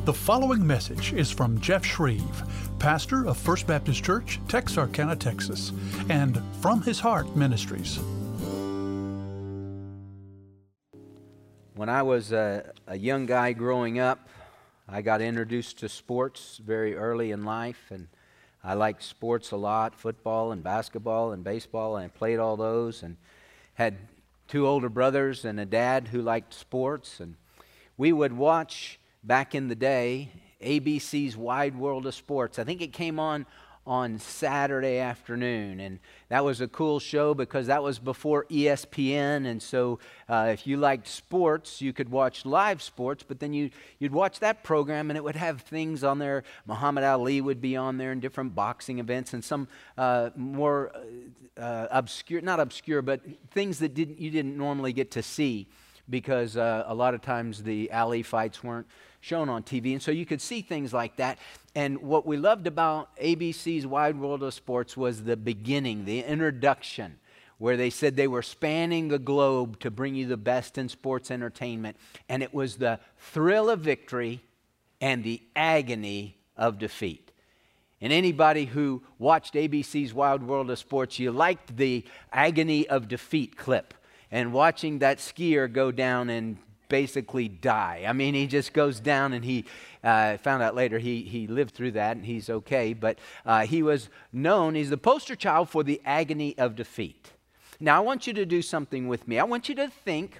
The following message is from Jeff Shreve, pastor of First Baptist Church, Texarkana, Texas, and From His Heart Ministries. When I was a young guy growing up, I got introduced to sports very early in life, and I liked sports a lot, football and basketball and baseball, and I played all those, and had two older brothers and a dad who liked sports, and we would watch, back in the day, ABC's Wide World of Sports. I think it came on Saturday afternoon, and that was a cool show because that was before ESPN, and so if you liked sports, you could watch live sports, but then you'd watch that program, and it would have things on there. Muhammad Ali would be on there, and different boxing events, and some more obscure, not obscure, but things that you didn't normally get to see, because a lot of times the alley fights weren't shown on TV, and so you could see things like that. And what we loved about ABC's Wide World of Sports was the beginning, the introduction, where they said they were spanning the globe to bring you the best in sports entertainment. And it was the thrill of victory and the agony of defeat. And anybody who watched ABC's Wide World of Sports, you liked the agony of defeat clip. And watching that skier go down and basically die. I mean, he just goes down, and he found out later he lived through that, and he's okay. But he was known, he's the poster child for the agony of defeat. Now, I want you to do something with me. I want you to think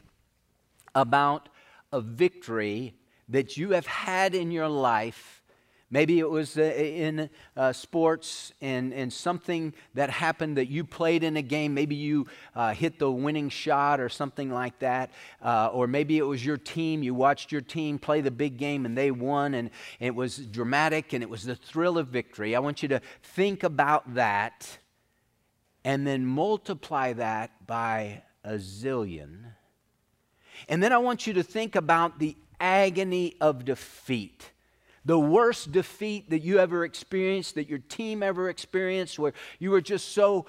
about a victory that you have had in your life. Maybe it was in sports and something that happened that you played in a game. Maybe you hit the winning shot or something like that. Or maybe it was your team. You watched your team play the big game and they won, and it was dramatic and it was the thrill of victory. I want you to think about that and then multiply that by a zillion. And then I want you to think about the agony of defeat. The worst defeat that you ever experienced, that your team ever experienced, where you were just so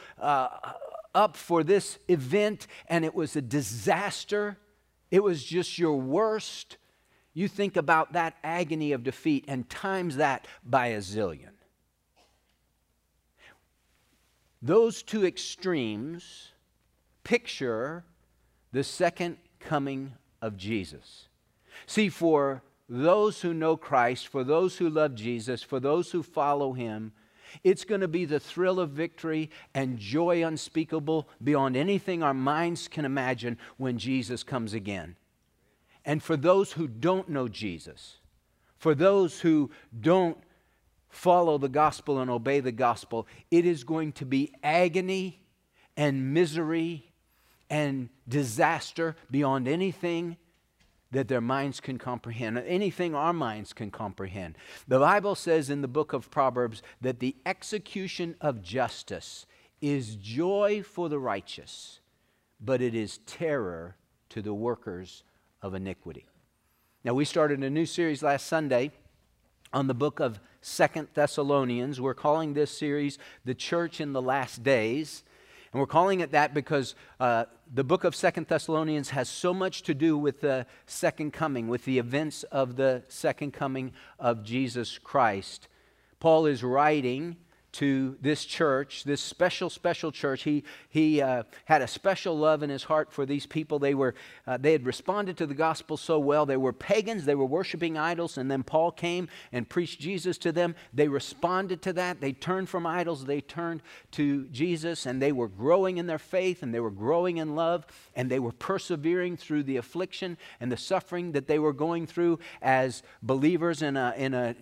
up for this event and it was a disaster. It was just your worst. You think about that agony of defeat and times that by a zillion. Those two extremes picture the second coming of Jesus. See, for those who know Christ, for those who love Jesus, for those who follow Him, it's going to be the thrill of victory and joy unspeakable beyond anything our minds can imagine when Jesus comes again. And for those who don't know Jesus, for those who don't follow the gospel and obey the gospel, it is going to be agony and misery and disaster beyond anything that their minds can comprehend, anything our minds can comprehend. The Bible says in the book of Proverbs that the execution of justice is joy for the righteous, but it is terror to the workers of iniquity. Now, we started a new series last Sunday on the book of 2 Thessalonians. We're calling this series The Church in the Last Days. And we're calling it that because the book of 2 Thessalonians has so much to do with the second coming, with the events of the second coming of Jesus Christ. Paul is writing to this church, this special church. He had a special love in his heart for these people. They had responded to the gospel so well. They were pagans. They were worshiping idols. And then Paul came and preached Jesus to them. They responded to that. They turned from idols. They turned to Jesus. And they were growing in their faith. And they were growing in love. And they were persevering through the affliction and the suffering that they were going through as believers in a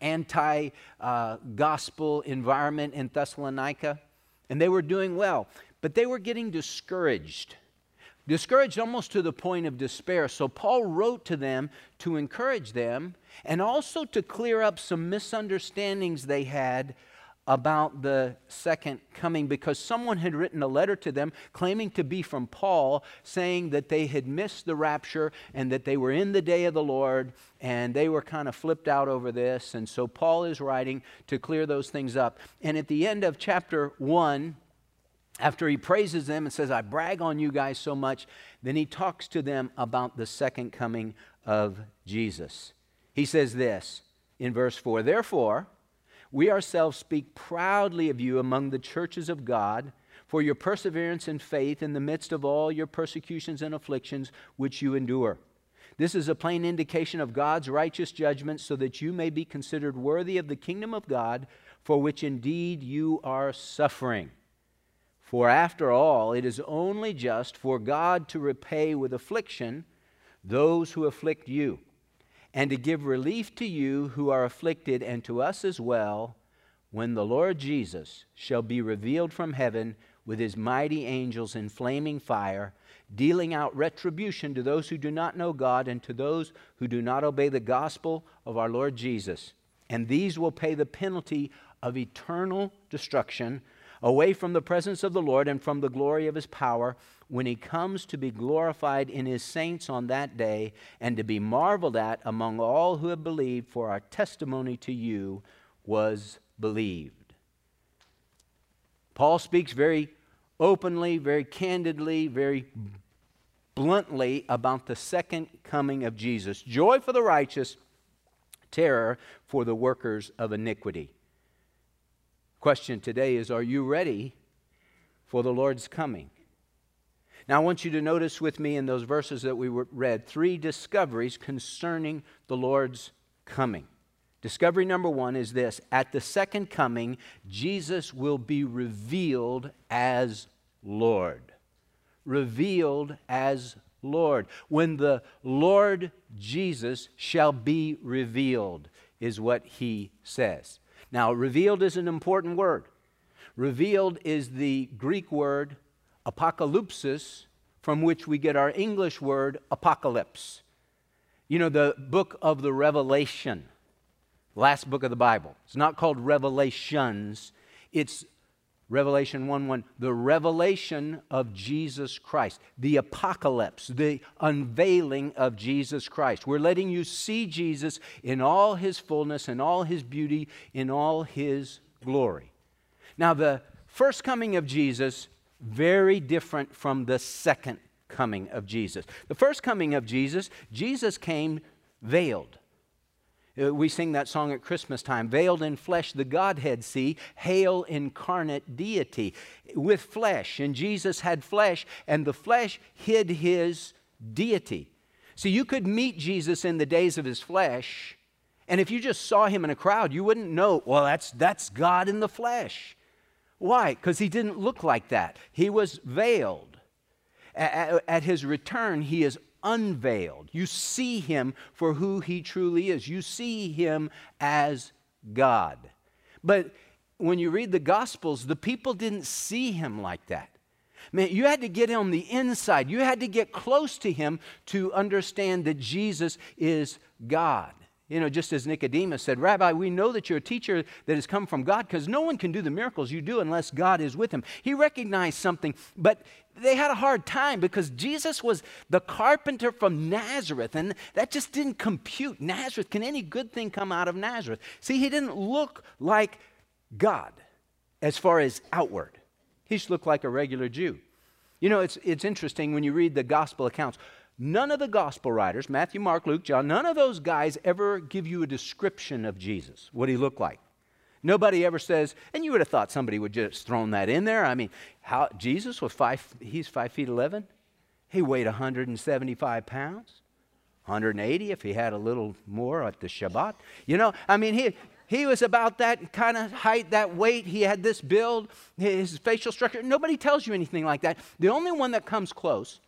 anti-gospel environment in Thessalonica, and they were doing well, but they were getting discouraged almost to the point of despair. So Paul wrote to them to encourage them and also to clear up some misunderstandings they had about the second coming, because someone had written a letter to them claiming to be from Paul, saying that they had missed the rapture and that they were in the day of the Lord, and they were kind of flipped out over this. And so Paul is writing to clear those things up. And at the end of chapter 1, after he praises them and says, I brag on you guys so much, then he talks to them about the second coming of Jesus. He says this, in verse 4. Therefore, we ourselves speak proudly of you among the churches of God for your perseverance and faith in the midst of all your persecutions and afflictions which you endure. This is a plain indication of God's righteous judgment, so that you may be considered worthy of the kingdom of God, for which indeed you are suffering. For after all, it is only just for God to repay with affliction those who afflict you, and to give relief to you who are afflicted, and to us as well, when the Lord Jesus shall be revealed from heaven with his mighty angels in flaming fire, dealing out retribution to those who do not know God and to those who do not obey the gospel of our Lord Jesus. And these will pay the penalty of eternal destruction away from the presence of the Lord and from the glory of his power, when he comes to be glorified in his saints on that day, and to be marveled at among all who have believed, for our testimony to you was believed. Paul speaks very openly, very candidly, very bluntly about the second coming of Jesus. Joy for the righteous, terror for the workers of iniquity. Question today is, are you ready for the Lord's coming? Now I want you to notice with me in those verses that we read 3 discoveries concerning the Lord's coming. Discovery number 1 is this: at the second coming, Jesus will be revealed as Lord. Revealed as Lord. When the Lord Jesus shall be revealed, is what he says. Now, revealed is an important word. Revealed is the Greek word apokalypsis, from which we get our English word apocalypse. You know, the book of the Revelation, last book of the Bible. It's not called Revelations. It's Revelation 1:1, the revelation of Jesus Christ, the apocalypse, the unveiling of Jesus Christ. We're letting you see Jesus in all his fullness, in all his beauty, in all his glory. Now, the first coming of Jesus, very different from the second coming of Jesus. The first coming of Jesus, Jesus came veiled. We sing that song at Christmas time, veiled in flesh the Godhead see, hail incarnate deity. With flesh, and Jesus had flesh, and the flesh hid his deity. See, you could meet Jesus in the days of his flesh, and if you just saw him in a crowd, you wouldn't know, well, that's God in the flesh. Why? Because he didn't look like that. He was veiled. At his return, he is unveiled. You see him for who he truly is. You see him as God. But when you read the Gospels, the people didn't see him like that. Man, you had to get on the inside. You had to get close to him to understand that Jesus is God. You know, just as Nicodemus said, Rabbi, we know that you're a teacher that has come from God, because no one can do the miracles you do unless God is with him. He recognized something, but they had a hard time because Jesus was the carpenter from Nazareth, and that just didn't compute. Nazareth, can any good thing come out of Nazareth? See, he didn't look like God as far as outward. He just looked like a regular Jew. You know, it's interesting when you read the gospel accounts. None of the gospel writers, Matthew, Mark, Luke, John, none of those guys ever give you a description of Jesus, what he looked like. Nobody ever says, and you would have thought somebody would just thrown that in there. I mean, Jesus was 5 feet 11. He weighed 175 pounds, 180 if he had a little more at the Shabbat. You know, I mean, he was about that kind of height, that weight. He had this build, his facial structure. Nobody tells you anything like that. The only one that comes close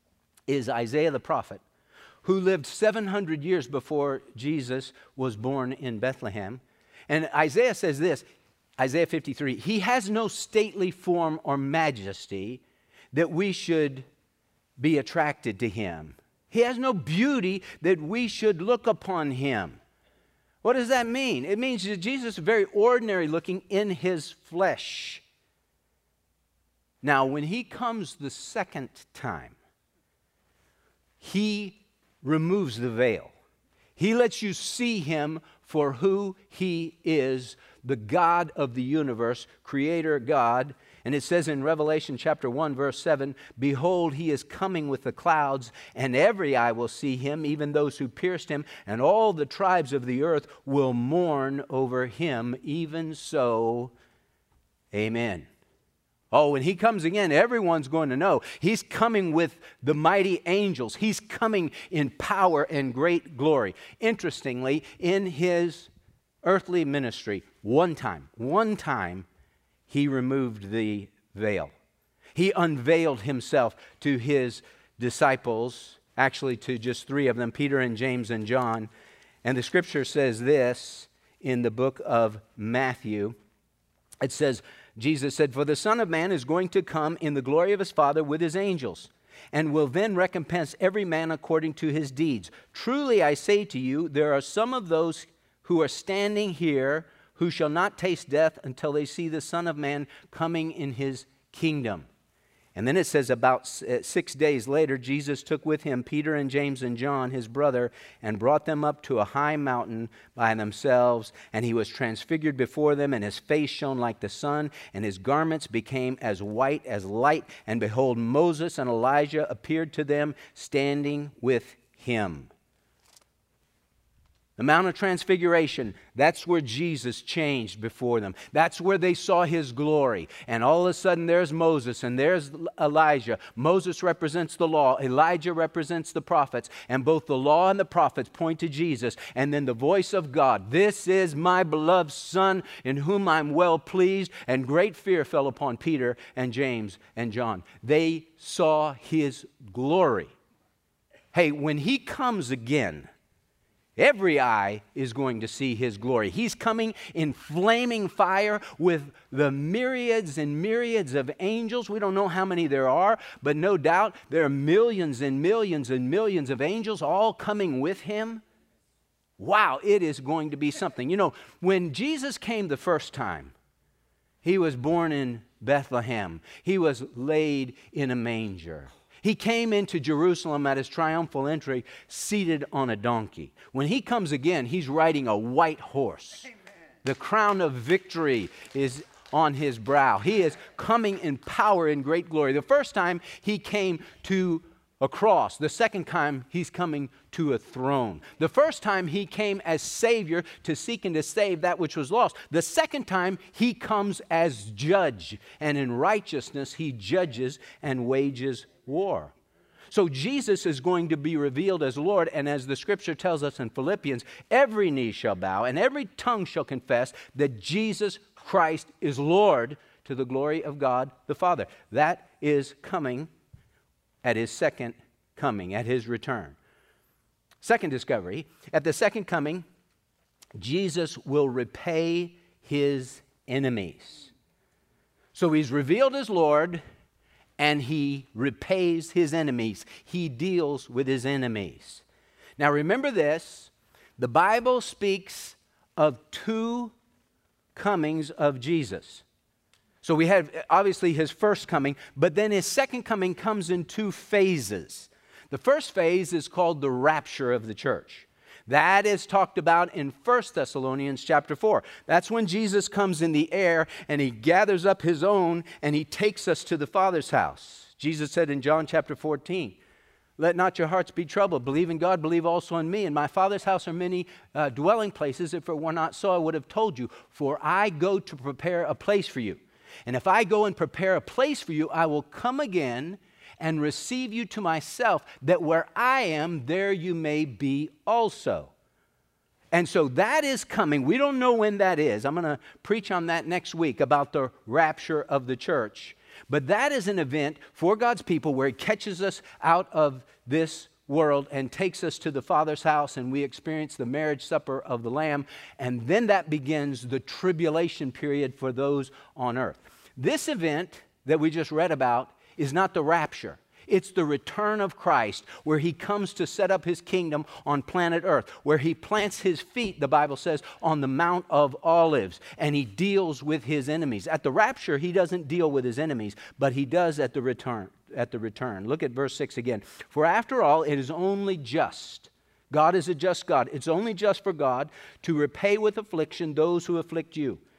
is Isaiah the prophet, who lived 700 years before Jesus was born in Bethlehem. And Isaiah says this, Isaiah 53, he has no stately form or majesty that we should be attracted to him. He has no beauty that we should look upon him. What does that mean? It means that Jesus is very ordinary looking in his flesh. Now, when he comes the second time, he removes the veil. He lets you see him for who he is, the God of the universe, creator God. And it says in Revelation chapter 1, verse 7, "Behold, he is coming with the clouds, and every eye will see him, even those who pierced him, and all the tribes of the earth will mourn over him. Even so, amen." Oh, when he comes again, everyone's going to know. He's coming with the mighty angels. He's coming in power and great glory. Interestingly, in his earthly ministry, one time, he removed the veil. He unveiled himself to his disciples, actually to just three of them, Peter and James and John. And the scripture says this in the book of Matthew. It says, Jesus said, "For the Son of Man is going to come in the glory of his Father with his angels, and will then recompense every man according to his deeds. Truly I say to you, there are some of those who are standing here who shall not taste death until they see the Son of Man coming in his kingdom." And then it says about 6 days later, Jesus took with him Peter and James and John, his brother, and brought them up to a high mountain by themselves. And he was transfigured before them, and his face shone like the sun, and his garments became as white as light. And behold, Moses and Elijah appeared to them, standing with him. The Mount of Transfiguration, that's where Jesus changed before them. That's where they saw his glory. And all of a sudden there's Moses and there's Elijah. Moses represents the law. Elijah represents the prophets. And both the law and the prophets point to Jesus. And then the voice of God, "This is my beloved Son in whom I'm well pleased." And great fear fell upon Peter and James and John. They saw his glory. Hey, when he comes again, every eye is going to see his glory. He's coming in flaming fire with the myriads and myriads of angels. We don't know how many there are, but no doubt there are millions and millions and millions of angels all coming with him. Wow, it is going to be something. You know, when Jesus came the first time, he was born in Bethlehem. He was laid in a manger. He came into Jerusalem at his triumphal entry seated on a donkey. When he comes again, he's riding a white horse. Amen. The crown of victory is on his brow. He is coming in power and great glory. The first time he came to a cross. The second time he's coming to a throne. The first time he came as Savior to seek and to save that which was lost. The second time he comes as judge, and in righteousness he judges and wages war. So Jesus is going to be revealed as Lord, and as the scripture tells us in Philippians, every knee shall bow and every tongue shall confess that Jesus Christ is Lord, to the glory of God the Father. That is coming at his second coming, at his return. Second discovery, at the second coming, Jesus will repay his enemies. So he's revealed as Lord, and he repays his enemies. He deals with his enemies. Now remember this, the Bible speaks of two comings of Jesus. So we have obviously his first coming, but then his second coming comes in two phases. The first phase is called the rapture of the church. That is talked about in 1 Thessalonians chapter 4. That's when Jesus comes in the air and he gathers up his own and he takes us to the Father's house. Jesus said in John chapter 14, "Let not your hearts be troubled. Believe in God, believe also in me. In my Father's house are many dwelling places. If it were not so, I would have told you. For I go to prepare a place for you. And if I go and prepare a place for you, I will come again and receive you to myself, that where I am, there you may be also." And so that is coming. We don't know when that is. I'm going to preach on that next week about the rapture of the church. But that is an event for God's people where he catches us out of this world and takes us to the Father's house, and we experience the marriage supper of the Lamb. And then that begins the tribulation period for those on earth. This event that we just read about is not the rapture. It's the return of Christ, where he comes to set up his kingdom on planet Earth, where he plants his feet, the Bible says, on the Mount of Olives, and he deals with his enemies. At the rapture, he doesn't deal with his enemies, but he does at the return. Look at verse 6 again. "For after all, it is only just." God is a just God. It's only just for God to repay with affliction those who afflict you,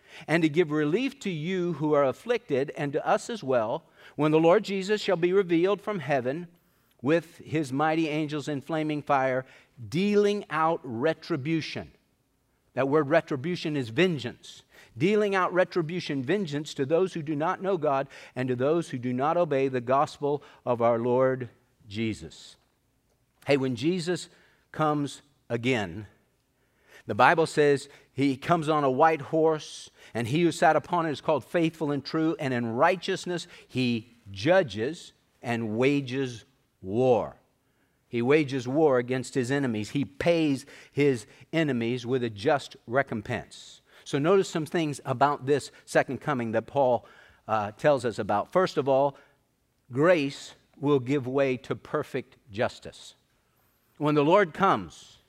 and to give relief to you who are afflicted, and to us as well, when the Lord Jesus shall be revealed from heaven with his mighty angels in flaming fire, dealing out retribution. That word retribution is vengeance. Dealing out retribution, vengeance to those who do not know God and to those who do not obey the gospel of our Lord Jesus. Hey, when Jesus comes again, the Bible says he comes on a white horse, and he who sat upon it is called Faithful and True, and in righteousness he judges and wages war. He wages war against his enemies. He pays his enemies with a just recompense. So notice some things about this second coming that Paul tells us about. First of all, grace will give way to perfect justice. When the Lord comes,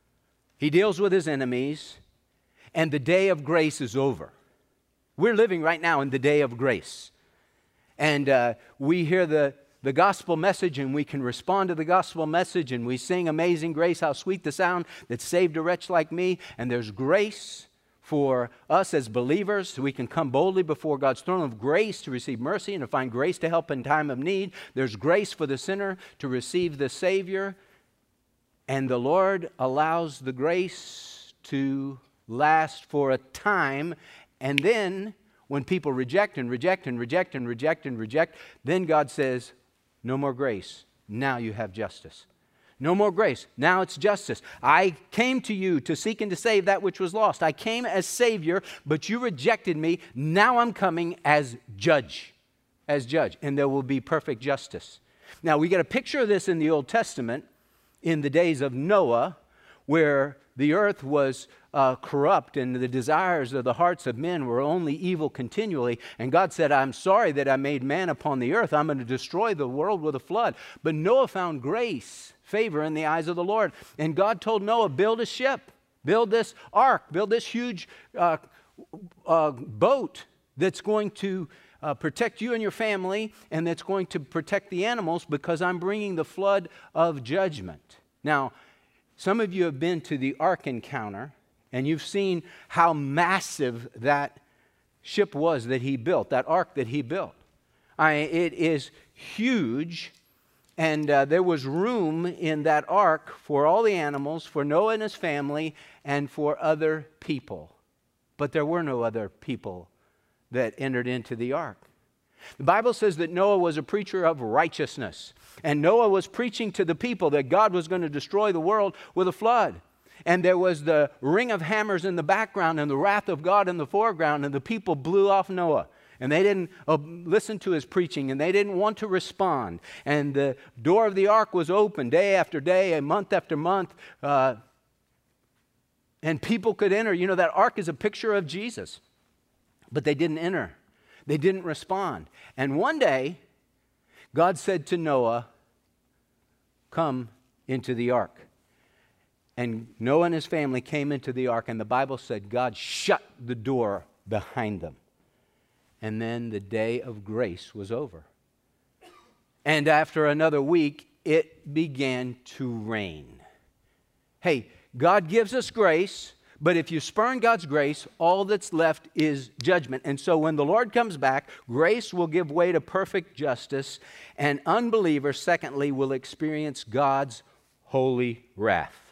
he deals with his enemies, and the day of grace is over. We're living right now in the day of grace. And we hear the gospel message, and we can respond to the gospel message, and we sing Amazing Grace, how sweet the sound that saved a wretch like me. And there's grace for us as believers, so we can come boldly before God's throne of grace to receive mercy and to find grace to help in time of need. There's grace for the sinner to receive the Savior. And the Lord allows the grace to last for a time. And then when people reject and reject and reject and reject and reject, then God says, no more grace. Now you have justice. No more grace. Now it's justice. I came to you to seek and to save that which was lost. I came as Savior, but you rejected me. Now I'm coming as judge. As judge. And there will be perfect justice. Now we get a picture of this in the Old Testament in the days of Noah, where the earth was corrupt and the desires of the hearts of men were only evil continually. And God said, I'm sorry that I made man upon the earth. I'm going to destroy the world with a flood. But Noah found grace, favor in the eyes of the Lord. And God told Noah, build a ship, build this ark, build this huge boat that's going to protect you and your family, and that's going to protect the animals, because I'm bringing the flood of judgment. Now, some of you have been to the Ark Encounter, and you've seen how massive that ship was that he built, that ark that he built. It is huge, and there was room in that ark for all the animals, for Noah and his family, and for other people. But there were no other people that entered into the ark. The Bible says that Noah was a preacher of righteousness. And Noah was preaching to the people that God was going to destroy the world with a flood. And there was the ring of hammers in the background and the wrath of God in the foreground. And the people blew off Noah. And they didn't listen to his preaching. And they didn't want to respond. And the door of the ark was open day after day and month after month. And people could enter. You know, that ark is a picture of Jesus. But they didn't enter. They didn't respond. And one day, God said to Noah, come into the ark. And Noah and his family came into the ark, and the Bible said God shut the door behind them. And then the day of grace was over. And after another week, it began to rain. Hey, God gives us grace. But if you spurn God's grace, all that's left is judgment. And so when the Lord comes back, grace will give way to perfect justice, and unbelievers, secondly, will experience God's holy wrath.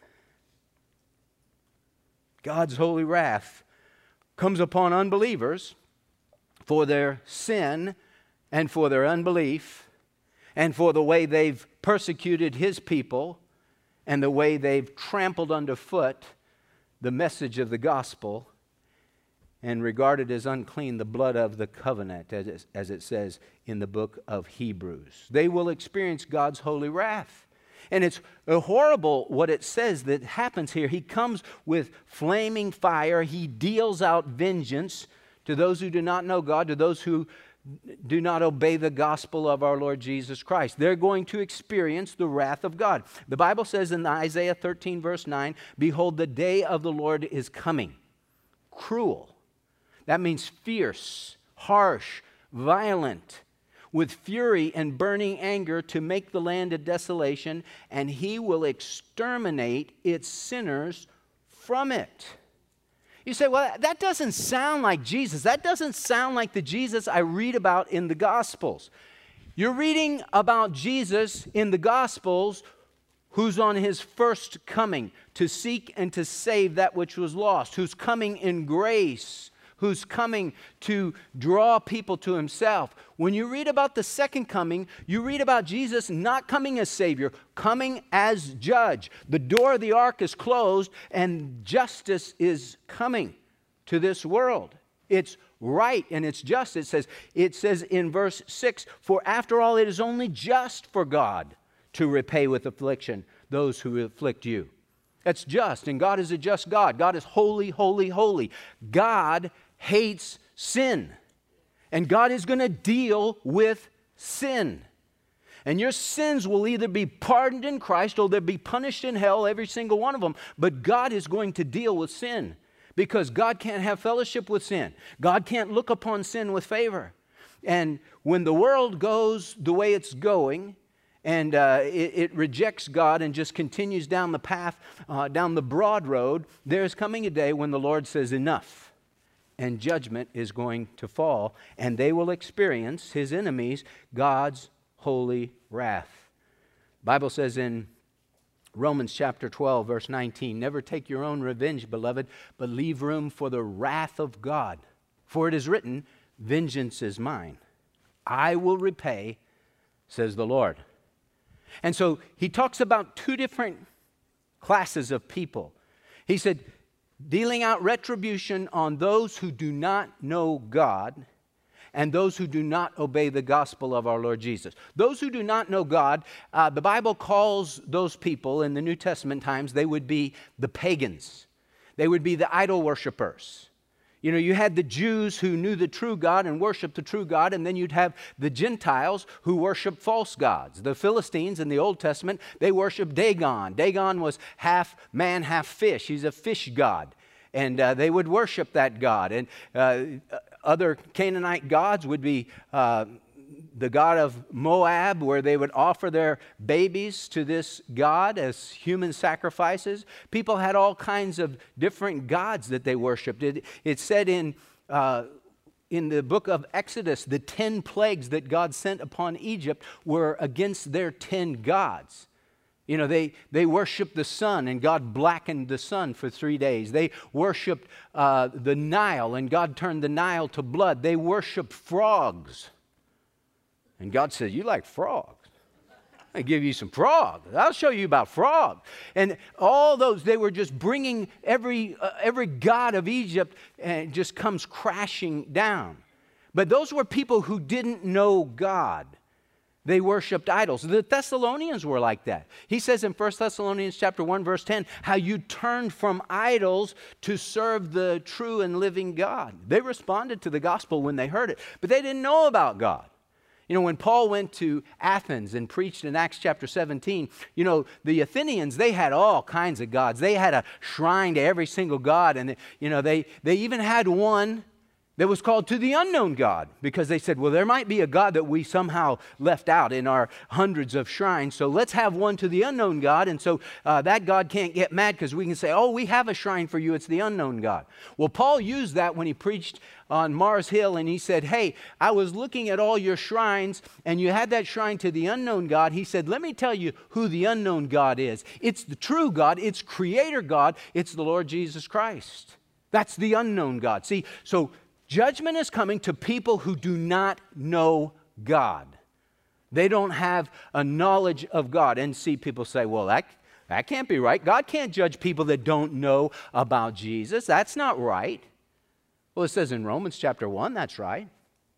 God's holy wrath comes upon unbelievers for their sin and for their unbelief and for the way they've persecuted His people and the way they've trampled underfoot the message of the gospel and regarded as unclean the blood of the covenant, as it says in the book of Hebrews. They will experience God's holy wrath. And it's horrible what it says that happens here. He comes with flaming fire. He deals out vengeance to those who do not know God, to those who do not obey the gospel of our Lord Jesus Christ. They're going to experience the wrath of God. The Bible says in Isaiah 13 verse 9, behold, the day of the Lord is coming. Cruel. That means fierce, harsh, violent, with fury and burning anger to make the land a desolation, and He will exterminate its sinners from it. You say, well, that doesn't sound like Jesus. That doesn't sound like the Jesus I read about in the Gospels. You're reading about Jesus in the Gospels who's on his first coming to seek and to save that which was lost, who's coming in grace, who's coming to draw people to himself. When you read about the second coming, you read about Jesus not coming as Savior, coming as judge. The door of the ark is closed and justice is coming to this world. It's right and it's just. It says in verse 6, for after all it is only just for God to repay with affliction those who afflict you. That's just, and God is a just God. God is holy, holy, holy. God hates sin, and God is going to deal with sin. And your sins will either be pardoned in Christ or they'll be punished in hell, every single one of them. But God is going to deal with sin because God can't have fellowship with sin. God can't look upon sin with favor. And when the world goes the way it's going, and it rejects God and just continues down the path, down the broad road, there's coming a day when the Lord says enough. And judgment is going to fall, and they will experience, his enemies, God's holy wrath. The Bible says in Romans chapter 12, verse 19, never take your own revenge, beloved, but leave room for the wrath of God. For it is written, vengeance is mine. I will repay, says the Lord. And so he talks about two different classes of people. He said, dealing out retribution on those who do not know God and those who do not obey the gospel of our Lord Jesus. Those who do not know God, the Bible calls those people in the New Testament times, they would be the pagans. They would be the idol worshipers. You know, you had the Jews who knew the true God and worshiped the true God, and then you'd have the Gentiles who worshiped false gods. The Philistines in the Old Testament, they worshiped Dagon. Dagon was half man, half fish. He's a fish god. And they would worship that god. And other Canaanite gods would be the god of Moab, where they would offer their babies to this god as human sacrifices. People had all kinds of different gods that they worshiped. It said in the book of Exodus, the 10 plagues that God sent upon Egypt were against their 10 gods. You know, they worshiped the sun, and God blackened the sun for 3 days. They worshiped the Nile, and God turned the Nile to blood. They worshiped frogs. And God said, you like frogs? I'll give you some frogs. I'll show you about frogs. And all those, they were just bringing every god of Egypt, and it just comes crashing down. But those were people who didn't know God. They worshiped idols. The Thessalonians were like that. He says in 1 Thessalonians chapter 1, verse 10, how you turned from idols to serve the true and living God. They responded to the gospel when they heard it, but they didn't know about God. You know, when Paul went to Athens and preached in Acts chapter 17, you know, the Athenians, they had all kinds of gods. They had a shrine to every single god, and, you know, they even had one that was called to the unknown God, because they said, well, there might be a God that we somehow left out in our hundreds of shrines, so let's have one to the unknown God, and so that God can't get mad because we can say, oh, we have a shrine for you, it's the unknown God. Well, Paul used that when he preached on Mars Hill, and he said, hey, I was looking at all your shrines, and you had that shrine to the unknown God. He said, let me tell you who the unknown God is. It's the true God, it's Creator God, it's the Lord Jesus Christ. That's the unknown God. See, so judgment is coming to people who do not know God. They don't have a knowledge of God. And see, people say, well, that can't be right. God can't judge people that don't know about Jesus. That's not right. Well, it says in Romans chapter 1, that's right.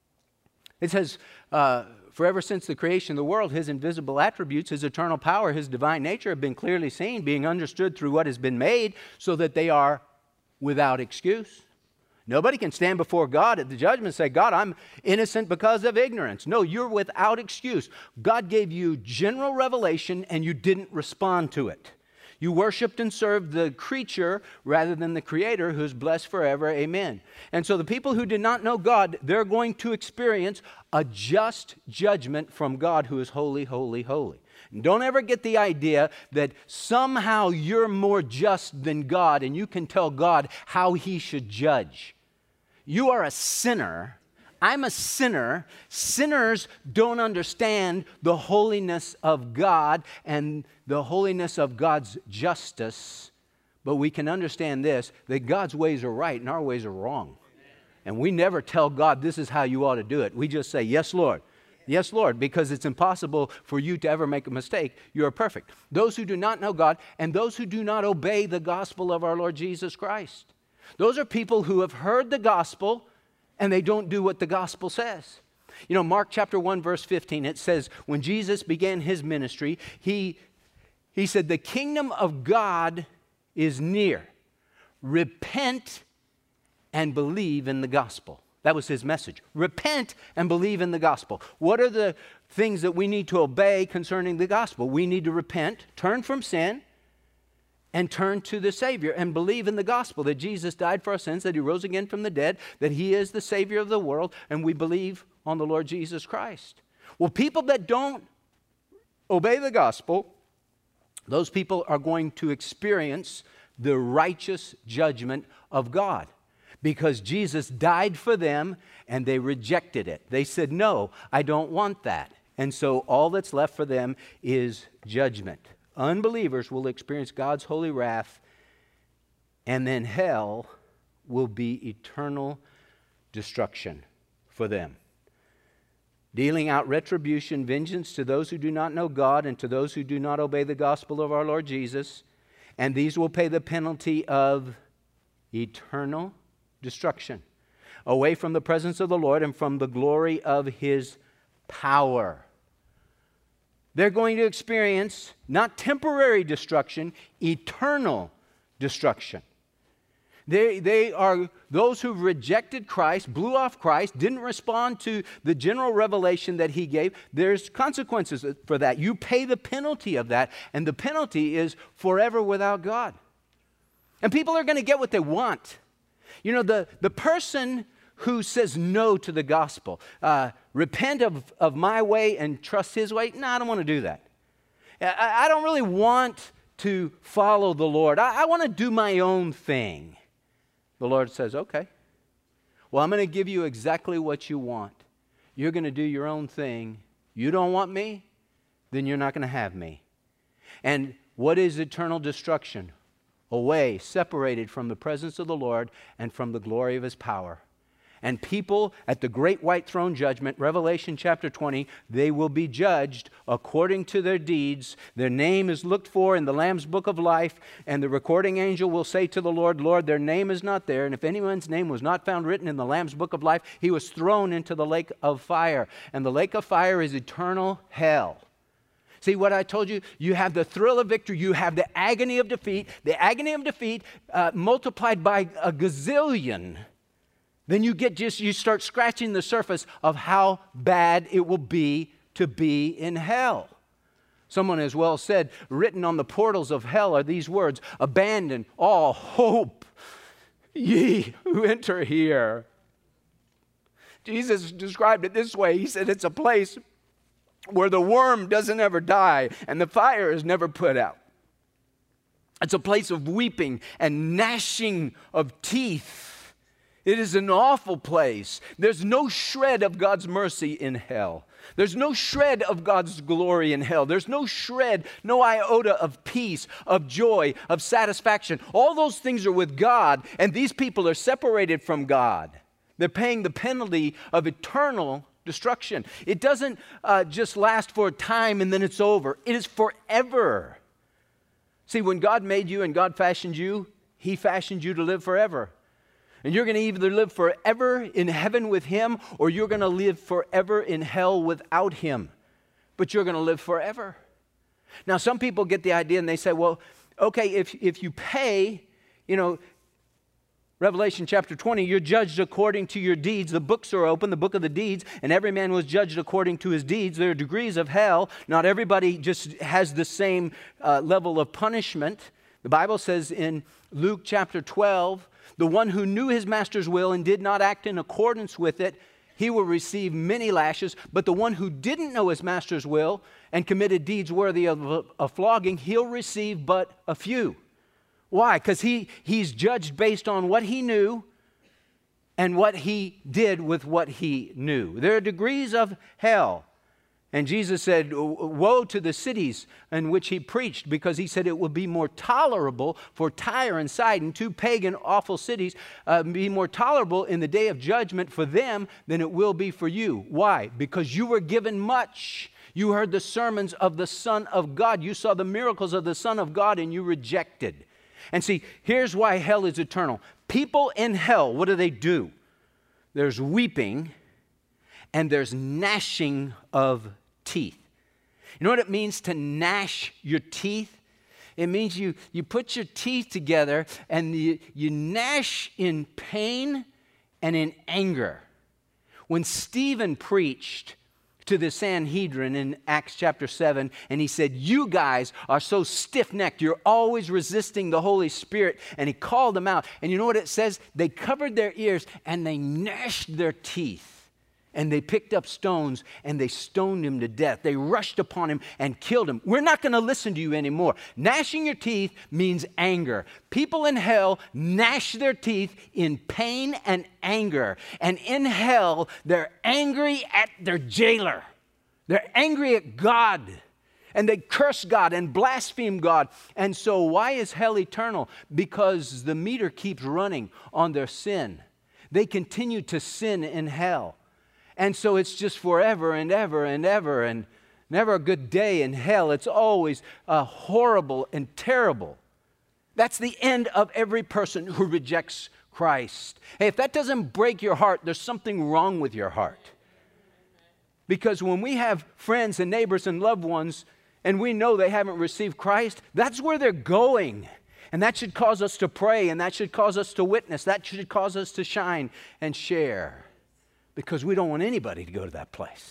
It says, for ever since the creation of the world, his invisible attributes, his eternal power, his divine nature have been clearly seen, being understood through what has been made, so that they are without excuse. Nobody can stand before God at the judgment and say, God, I'm innocent because of ignorance. No, you're without excuse. God gave you general revelation and you didn't respond to it. You worshiped and served the creature rather than the Creator, who's blessed forever. Amen. And so the people who did not know God, they're going to experience a just judgment from God, who is holy, holy, holy. Don't ever get the idea that somehow you're more just than God and you can tell God how He should judge. You are a sinner. I'm a sinner. Sinners don't understand the holiness of God and the holiness of God's justice. But we can understand this, that God's ways are right and our ways are wrong. And we never tell God, this is how you ought to do it. We just say, yes, Lord. Yes, Lord, because it's impossible for you to ever make a mistake. You are perfect. Those who do not know God and those who do not obey the gospel of our Lord Jesus Christ. Those are people who have heard the gospel and they don't do what the gospel says. You know, Mark chapter 1, verse 15, it says, when Jesus began His ministry, He said, the kingdom of God is near. Repent and believe in the gospel. That was His message. Repent and believe in the gospel. What are the things that we need to obey concerning the gospel? We need to repent, turn from sin, and turn to the Savior and believe in the gospel that Jesus died for our sins, that He rose again from the dead, that He is the Savior of the world, and we believe on the Lord Jesus Christ. Well, people that don't obey the gospel, those people are going to experience the righteous judgment of God. Because Jesus died for them and they rejected it. They said, no, I don't want that. And so all that's left for them is judgment. Unbelievers will experience God's holy wrath, and then hell will be eternal destruction for them. Dealing out retribution, vengeance to those who do not know God and to those who do not obey the gospel of our Lord Jesus. And these will pay the penalty of eternal destruction, away from the presence of the Lord and from the glory of His power. They're going to experience not temporary destruction, eternal destruction. They are those who rejected Christ, blew off Christ, didn't respond to the general revelation that He gave. There's consequences for that. You pay the penalty of that, and the penalty is forever without God. And people are going to get what they want. You know, the person who says no to the gospel, repent of my way and trust His way, no, I don't want to do that. I don't really want to follow the Lord. I want to do my own thing. The Lord says, okay, well, I'm going to give you exactly what you want. You're going to do your own thing. You don't want me? Then you're not going to have me. And what is eternal destruction? Away, separated from the presence of the Lord and from the glory of His power. And people at the great white throne judgment, Revelation chapter 20, they will be judged according to their deeds. Their name is looked for in the Lamb's book of life, and the recording angel will say to the Lord, Lord, their name is not there. And if anyone's name was not found written in the Lamb's book of life, he was thrown into the lake of fire. And the lake of fire is eternal hell. See what I told you? You have the thrill of victory. You have the agony of defeat. The agony of defeat multiplied by a gazillion. Then you start scratching the surface of how bad it will be to be in hell. Someone has well said, written on the portals of hell are these words, abandon all hope, ye who enter here. Jesus described it this way. He said it's a place where the worm doesn't ever die and the fire is never put out. It's a place of weeping and gnashing of teeth. It is an awful place. There's no shred of God's mercy in hell. There's no shred of God's glory in hell. There's no shred, no iota of peace, of joy, of satisfaction. All those things are with God, and these people are separated from God. They're paying the penalty of eternal destruction. It doesn't just last for a time and then it's over. It is forever. See, when God made you and God fashioned you, He fashioned you to live forever. And you're going to either live forever in heaven with Him or you're going to live forever in hell without Him. But you're going to live forever. Now, some people get the idea and they say, well, okay, if you pay, Revelation chapter 20, you're judged according to your deeds. The books are open, the book of the deeds, and every man was judged according to his deeds. There are degrees of hell. Not everybody just has the same level of punishment. The Bible says in Luke chapter 12, the one who knew his master's will and did not act in accordance with it, he will receive many lashes, but the one who didn't know his master's will and committed deeds worthy of a flogging, he'll receive but a few. Why? Because he's judged based on what he knew and what he did with what he knew. There are degrees of hell. And Jesus said, woe to the cities in which he preached, because he said it would be more tolerable for Tyre and Sidon, two pagan awful cities, be more tolerable in the day of judgment for them than it will be for you. Why? Because you were given much. You heard the sermons of the Son of God. You saw the miracles of the Son of God, and you rejected. And see, here's why hell is eternal. People in hell, what do? There's weeping and there's gnashing of teeth. You know what it means to gnash your teeth? It means you put your teeth together and you gnash in pain and in anger. When Stephen preached to the Sanhedrin in Acts chapter 7, and he said, you guys are so stiff-necked, you're always resisting the Holy Spirit, and he called them out. And you know what it says? They covered their ears and they gnashed their teeth. And they picked up stones and they stoned him to death. They rushed upon him and killed him. We're not going to listen to you anymore. Gnashing your teeth means anger. People in hell gnash their teeth in pain and anger. And in hell, they're angry at their jailer. They're angry at God. And they curse God and blaspheme God. And so why is hell eternal? Because the meter keeps running on their sin. They continue to sin in hell. And so it's just forever and ever and ever, and never a good day in hell. It's always horrible and terrible. That's the end of every person who rejects Christ. Hey, if that doesn't break your heart, there's something wrong with your heart. Because when we have friends and neighbors and loved ones, and we know they haven't received Christ, that's where they're going. And that should cause us to pray, and that should cause us to witness. That should cause us to shine and share. Because we don't want anybody to go to that place.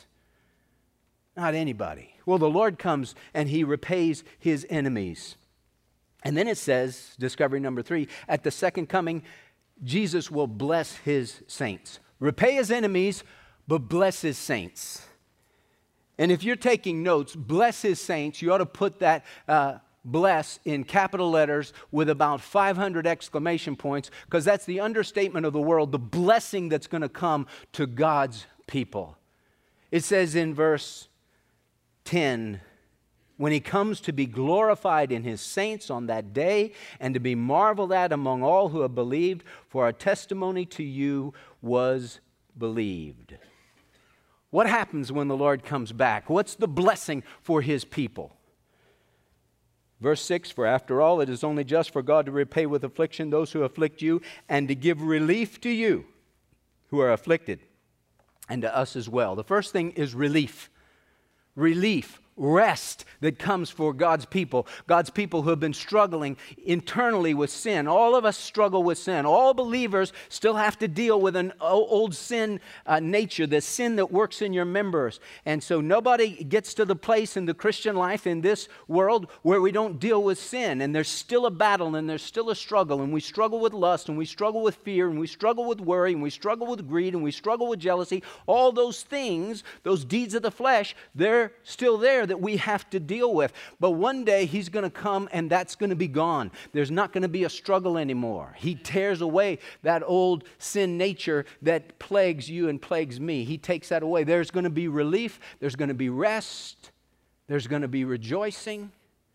Not anybody. Well, the Lord comes and he repays his enemies. And then it says, discovery number 3, at the second coming, Jesus will bless his saints. Repay his enemies, but bless his saints. And if you're taking notes, bless his saints, you ought to put that bless in capital letters with about 500 exclamation points, because that's the understatement of the world, the blessing that's going to come to God's people. It says in verse 10, when he comes to be glorified in his saints on that day and to be marveled at among all who have believed, for our testimony to you was believed. What happens when the Lord comes back? What's the blessing for his people? Verse 6, for after all, it is only just for God to repay with affliction those who afflict you, and to give relief to you who are afflicted, and to us as well. The first thing is relief. Relief. Rest that comes for God's people who have been struggling internally with sin. All of us struggle with sin. All believers still have to deal with an old sin nature, the sin that works in your members. And so nobody gets to the place in the Christian life in this world where we don't deal with sin. And there's still a battle and there's still a struggle. And we struggle with lust and we struggle with fear and we struggle with worry and we struggle with greed and we struggle with jealousy. All those things, those deeds of the flesh, they're still there that we have to deal with. But one day he's going to come and that's going to be gone. There's not going to be a struggle anymore. He tears away that old sin nature that plagues you and plagues me. He takes that away. There's going to be relief. There's going to be rest. There's going to be rejoicing.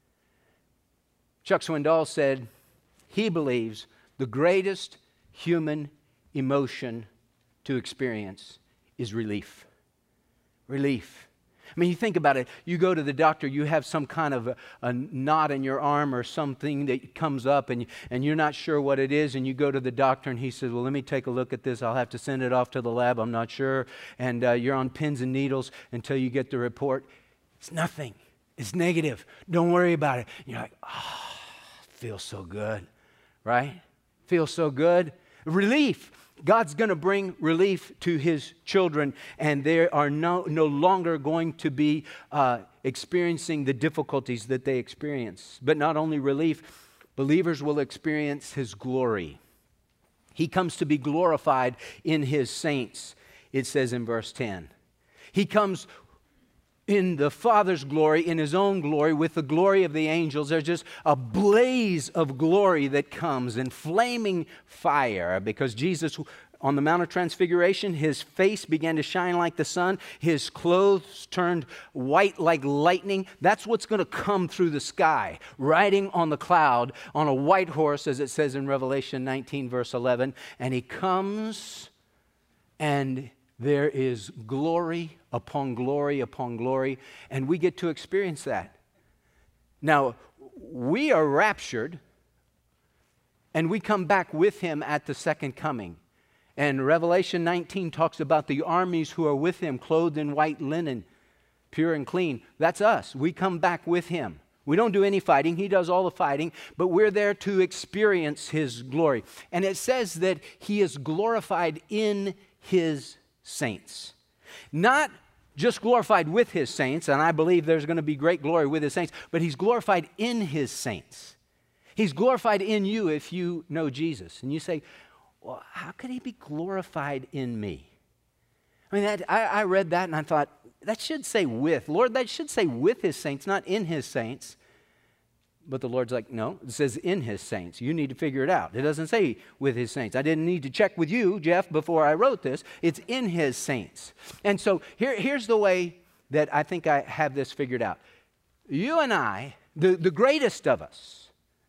Chuck Swindoll said he believes the greatest human emotion to experience is relief. Relief. I mean, you think about it. You go to the doctor, you have some kind of a knot in your arm or something that comes up and you're not sure what it is, and you go to the doctor and he says, well, let me take a look at this. I'll have to send it off to the lab. I'm not sure. And you're on pins and needles until you get the report. It's nothing. It's negative. Don't worry about it. And you're like, oh, feels so good, right? Feels so good. Relief. God's going to bring relief to his children, and they are no longer going to be experiencing the difficulties that they experience. But not only relief, believers will experience his glory. He comes to be glorified in his saints. it says in verse 10. He comes in the Father's glory, in His own glory, with the glory of the angels. There's just a blaze of glory that comes in flaming fire, because Jesus, on the Mount of Transfiguration, His face began to shine like the sun. His clothes turned white like lightning. That's what's going to come through the sky, riding on the cloud on a white horse, as it says in Revelation 19, verse 11. And He comes, and there is glory upon glory upon glory, and we get to experience that. Now, we are raptured, and we come back with Him at the second coming. And Revelation 19 talks about the armies who are with Him, clothed in white linen, pure and clean. That's us. We come back with Him. We don't do any fighting. He does all the fighting, but we're there to experience His glory. And it says that He is glorified in His saints. Not just glorified with His saints, and I believe there's going to be great glory with His saints, but He's glorified in His saints. He's glorified in you if you know Jesus. And you say, well, how could He be glorified in me? I mean, I read that and I thought, that should say with. Lord, that should say with His saints, not in His saints. But the Lord's like, no, it says in His saints. You need to figure it out. It doesn't say with His saints. I didn't need to check with you, Jeff, before I wrote this. It's in His saints. And so here's the way that I think I have this figured out. You and I, the greatest of us,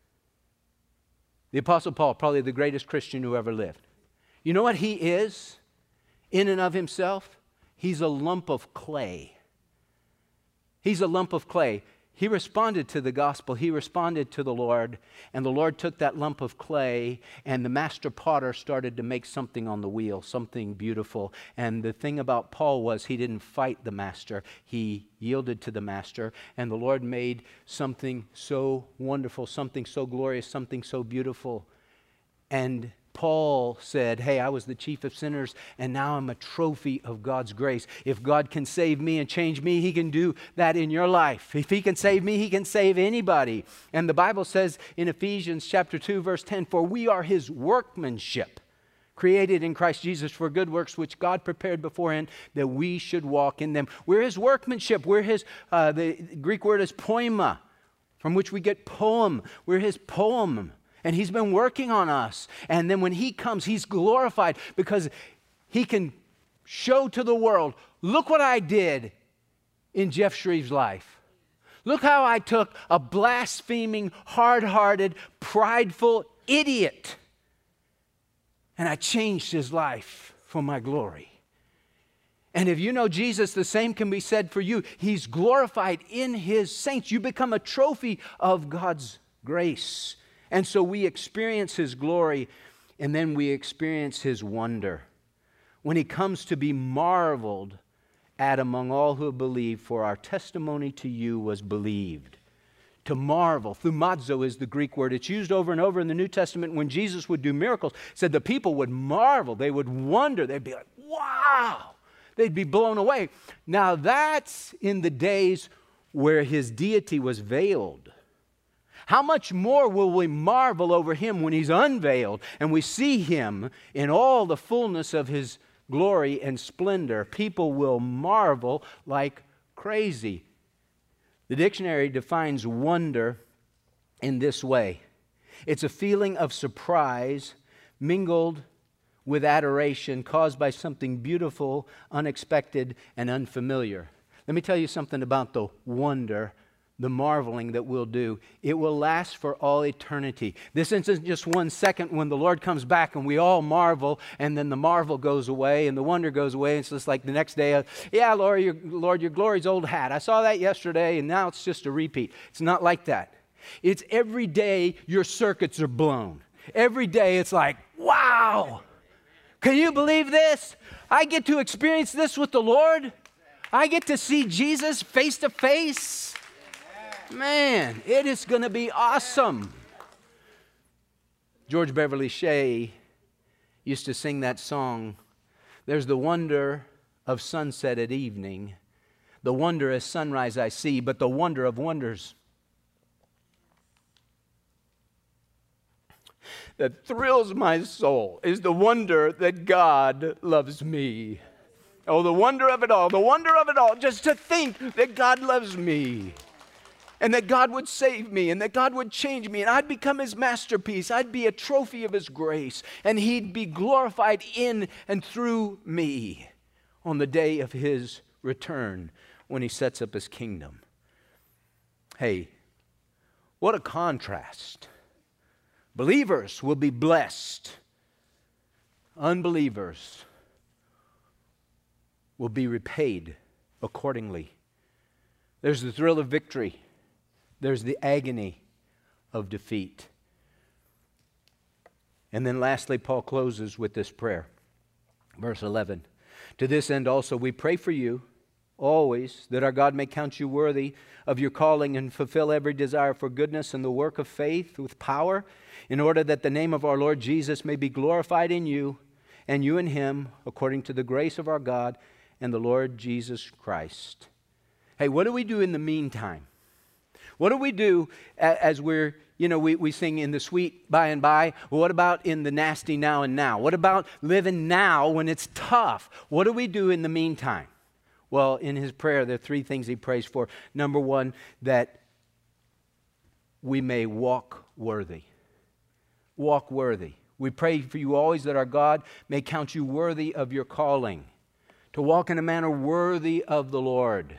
the Apostle Paul, probably the greatest Christian who ever lived. You know what he is in and of himself? He's a lump of clay. He's a lump of clay. He responded to the gospel. He responded to the Lord, and the Lord took that lump of clay, and the master potter started to make something on the wheel, something beautiful. And the thing about Paul was he didn't fight the master. He yielded to the master, and the Lord made something so wonderful, something so glorious, something so beautiful. And Paul said, hey, I was the chief of sinners, and now I'm a trophy of God's grace. If God can save me and change me, He can do that in your life. If He can save me, He can save anybody. And the Bible says in Ephesians chapter 2, verse 10, for we are His workmanship, created in Christ Jesus for good works, which God prepared beforehand that we should walk in them. We're His workmanship. We're His, the Greek word is poema, from which we get poem. We're His poem. And He's been working on us. And then when He comes, He's glorified because He can show to the world, look what I did in Jeff Shreve's life. Look how I took a blaspheming, hard-hearted, prideful idiot, and I changed his life for my glory. And if you know Jesus, the same can be said for you. He's glorified in His saints. You become a trophy of God's grace. And so we experience His glory, and then we experience His wonder. When He comes to be marveled at among all who believe, for our testimony to you was believed. To marvel, thumazo is the Greek word. It's used over and over in the New Testament when Jesus would do miracles. It said the people would marvel, they would wonder, they'd be like, wow! They'd be blown away. Now that's in the days where His deity was veiled. How much more will we marvel over Him when He's unveiled and we see Him in all the fullness of His glory and splendor? People will marvel like crazy. The dictionary defines wonder in this way. It's a feeling of surprise mingled with adoration caused by something beautiful, unexpected, and unfamiliar. Let me tell you something about the wonder, the marveling that we'll do. It will last for all eternity. This isn't just 1 second when the Lord comes back and we all marvel, and then the marvel goes away and the wonder goes away. It's just like the next day, yeah, Lord, your glory's old hat. I saw that yesterday, and now it's just a repeat. It's not like that. It's every day your circuits are blown. Every day it's like, wow, can you believe this? I get to experience this with the Lord. I get to see Jesus face to face. Man, it is going to be awesome. George Beverly Shea used to sing that song. There's the wonder of sunset at evening, the wonder as sunrise I see, but the wonder of wonders that thrills my soul is the wonder that God loves me. Oh, the wonder of it all, the wonder of it all, just to think that God loves me and that God would save me and that God would change me and I'd become His masterpiece. I'd be a trophy of His grace and He'd be glorified in and through me on the day of His return when He sets up His kingdom. Hey, what a contrast. Believers will be blessed. Unbelievers will be repaid accordingly. There's the thrill of victory. There's the agony of defeat. And then lastly, Paul closes with this prayer. Verse 11. To this end also we pray for you always, that our God may count you worthy of your calling and fulfill every desire for goodness and the work of faith with power, in order that the name of our Lord Jesus may be glorified in you and you in Him, according to the grace of our God and the Lord Jesus Christ. Hey, what do we do in the meantime? What do we do as we're, we sing in the sweet by and by? Well, what about in the nasty now and now? What about living now when it's tough? What do we do in the meantime? Well, in his prayer, there are three things he prays for. Number one, that we may walk worthy. Walk worthy. We pray for you always that our God may count you worthy of your calling, to walk in a manner worthy of the Lord,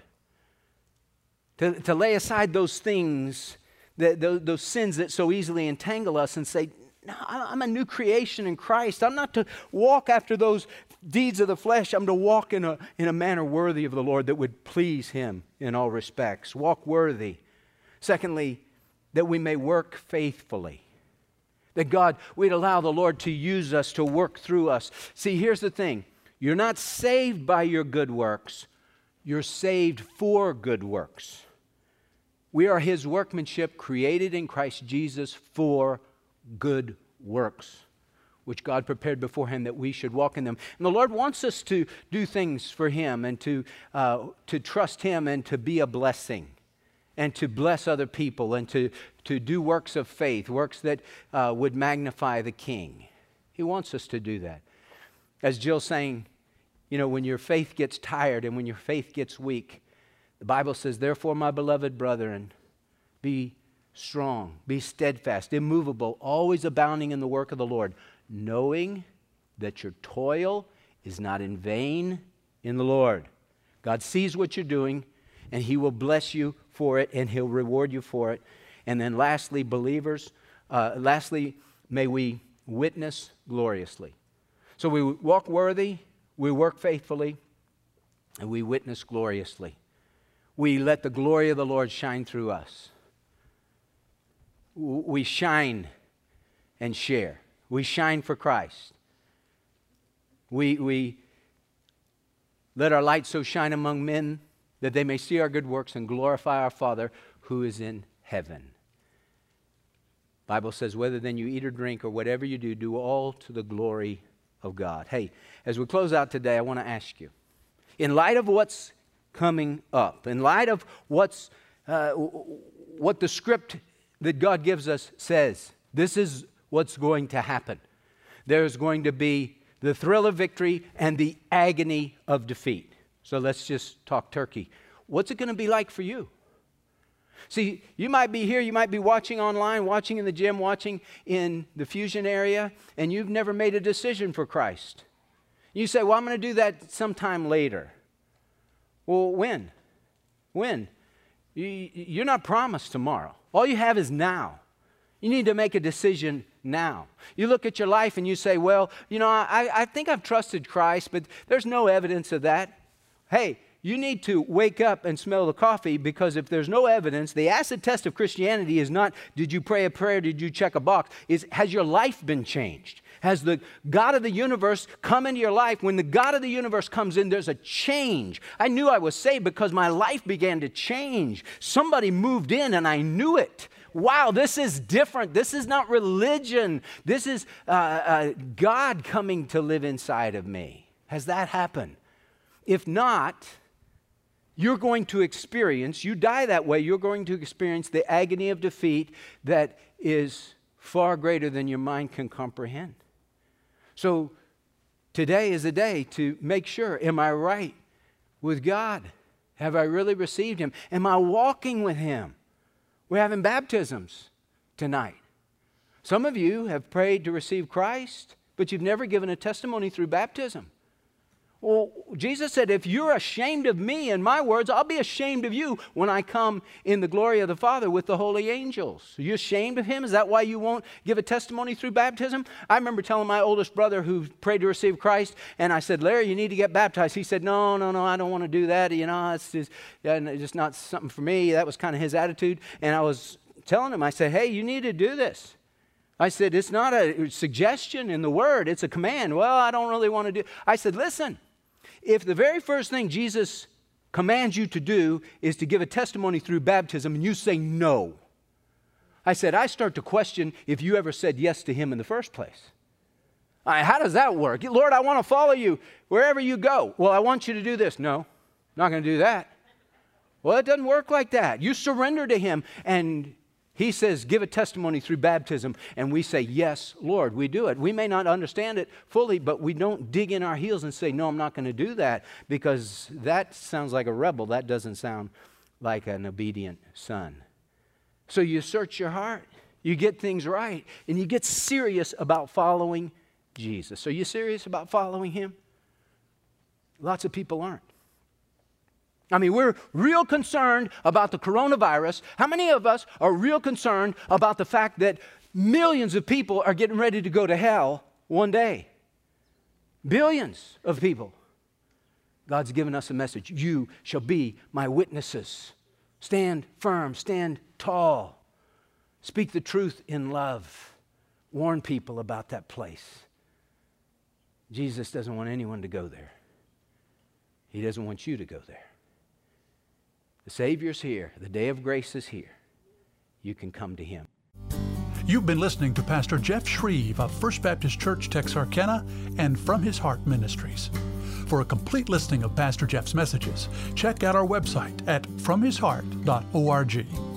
to lay aside those things, those sins that so easily entangle us and say, no, I'm a new creation in Christ. I'm not to walk after those deeds of the flesh. I'm to walk in a manner worthy of the Lord that would please Him in all respects. Walk worthy. Secondly, that we may work faithfully. That God, we'd allow the Lord to use us, to work through us. See, here's the thing. You're not saved by your good works. You're saved for good works. We are His workmanship, created in Christ Jesus for good works, which God prepared beforehand that we should walk in them. And the Lord wants us to do things for Him and to trust Him and to be a blessing and to bless other people and to do works of faith, works that would magnify the King. He wants us to do that. As Jill's saying, when your faith gets tired and when your faith gets weak, the Bible says, therefore, my beloved brethren, be strong, be steadfast, immovable, always abounding in the work of the Lord, knowing that your toil is not in vain in the Lord. God sees what you're doing, and He will bless you for it, and He'll reward you for it. And then lastly, believers, may we witness gloriously. So we walk worthy, we work faithfully, and we witness gloriously. We let the glory of the Lord shine through us. We shine and share. We shine for Christ. We let our light so shine among men that they may see our good works and glorify our Father who is in heaven. Bible says, whether then you eat or drink or whatever you do, do all to the glory of God. Hey, as we close out today, I want to ask you, in light of what's coming up, in light of what the script that God gives us says, this is what's going to happen. There's going to be the thrill of victory and the agony of defeat. So let's just talk turkey. What's it going to be like for you? See, you might be here, you might be watching online, watching in the gym, watching in the Fusion area, and you've never made a decision for Christ. You say, well, I'm going to do that sometime later. Well, when? When? You're not promised tomorrow. All you have is now. You need to make a decision now. You look at your life and you say, well, I think I've trusted Christ, but there's no evidence of that. Hey, you need to wake up and smell the coffee, because if there's no evidence, the acid test of Christianity is not, did you pray a prayer, did you check a box? Has your life been changed? Has the God of the universe come into your life? When the God of the universe comes in, there's a change. I knew I was saved because my life began to change. Somebody moved in and I knew it. Wow, this is different. This is not religion. This is God coming to live inside of me. Has that happened? If not, you're going to experience, you die that way, you're going to experience the agony of defeat that is far greater than your mind can comprehend. So Today is the day to make sure, am I right with God? Have I really received Him? Am I walking with Him? We're having baptisms tonight. Some of you have prayed to receive Christ, but you've never given a testimony through baptism. Well, Jesus said, if you're ashamed of me and my words, I'll be ashamed of you when I come in the glory of the Father with the holy angels. Are you ashamed of Him? Is that why you won't give a testimony through baptism? I remember telling my oldest brother who prayed to receive Christ, and I said, Larry, you need to get baptized. He said, no, I don't want to do that. You know, it's just not something for me. That was kind of his attitude. And I was telling him, I said, hey, you need to do this. I said, it's not a suggestion in the Word. It's a command. Well, I don't really want to do. I said, listen. If the very first thing Jesus commands you to do is to give a testimony through baptism and you say no, I said, I start to question if you ever said yes to Him in the first place. How does that work? Lord, I want to follow you wherever you go. Well, I want you to do this. No, not going to do that. Well, it doesn't work like that. You surrender to Him and He says, give a testimony through baptism, and we say, yes, Lord, we do it. We may not understand it fully, but we don't dig in our heels and say, no, I'm not going to do that, because that sounds like a rebel. That doesn't sound like an obedient son. So you search your heart, you get things right, and you get serious about following Jesus. Are you serious about following Him? Lots of people aren't. I mean, we're real concerned about the coronavirus. How many of us are real concerned about the fact that millions of people are getting ready to go to hell one day? Billions of people. God's given us a message. You shall be my witnesses. Stand firm, stand tall. Speak the truth in love. Warn people about that place. Jesus doesn't want anyone to go there. He doesn't want you to go there. The Savior's here. The day of grace is here. You can come to Him. You've been listening to Pastor Jeff Shreve of First Baptist Church, Texarkana, and From His Heart Ministries. For a complete listing of Pastor Jeff's messages, check out our website at fromhisheart.org.